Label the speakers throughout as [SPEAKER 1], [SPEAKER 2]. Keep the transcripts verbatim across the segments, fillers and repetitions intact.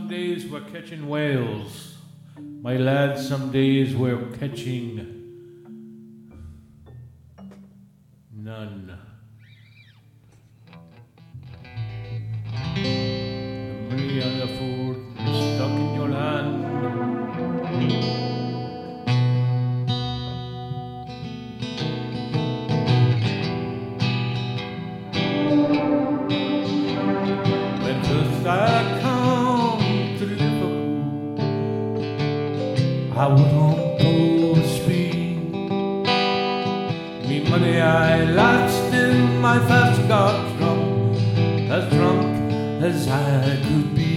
[SPEAKER 1] days we're catching whales. My lads, some days we're catching none. The money on the food is stuck in your hand. When first I come to Liverpool, I would on full speed. Me money I lost in my fast got drunk, as drunk as I could be.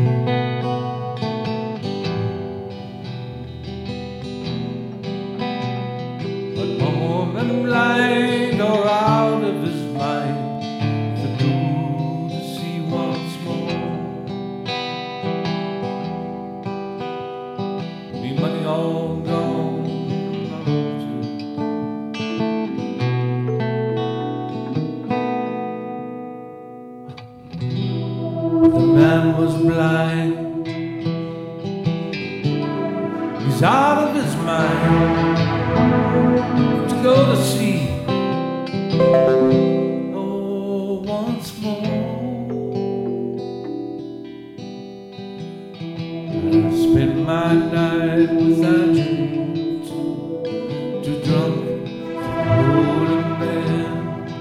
[SPEAKER 1] But my woman blind or out of his mind to do to see once more. Me money all gone too. The man was blind, he's out of his mind to go to sea, oh, once more. I spent my night without you, too, too drunk to hold a man.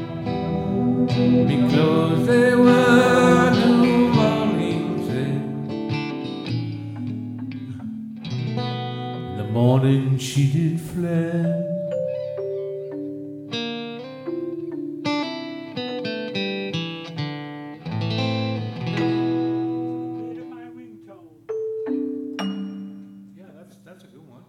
[SPEAKER 1] Me clothes, they were new mornings, in the morning she did fled. Yeah, that's that's a good one.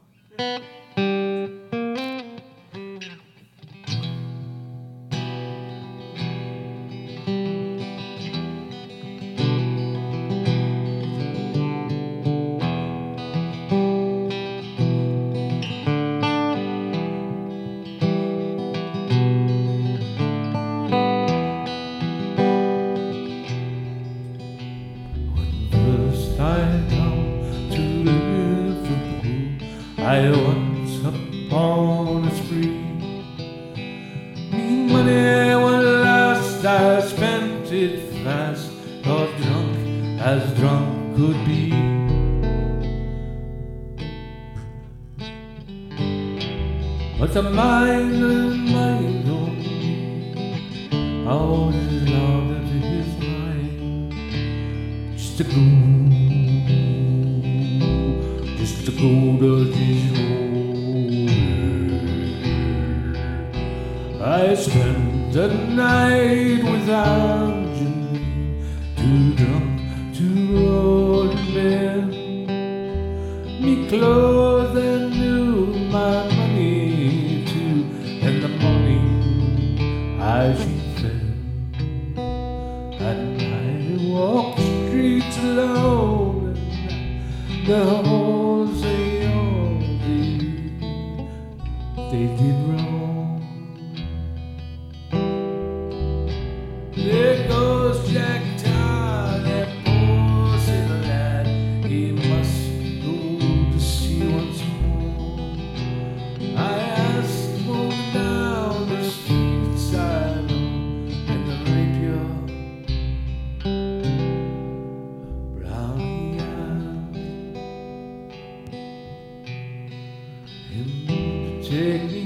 [SPEAKER 1] First I come to Liverpool, I once upon a spree. Me money when last I spent it fast, got drunk as drunk could be. But the mind and mind on me, how is it out of his mind? Just to go, just to go to his home. I spent the night with Angeline, too drunk to roll in bed. Me clothes and knew my money too. In the morning I she fed, and I walked streets alone, and the holes they all did, they did wrong. There goes Jack Tar, that poor sailor lad, he must go to sea once more. I asked him down the street side and the rapier brownie eyed him to take me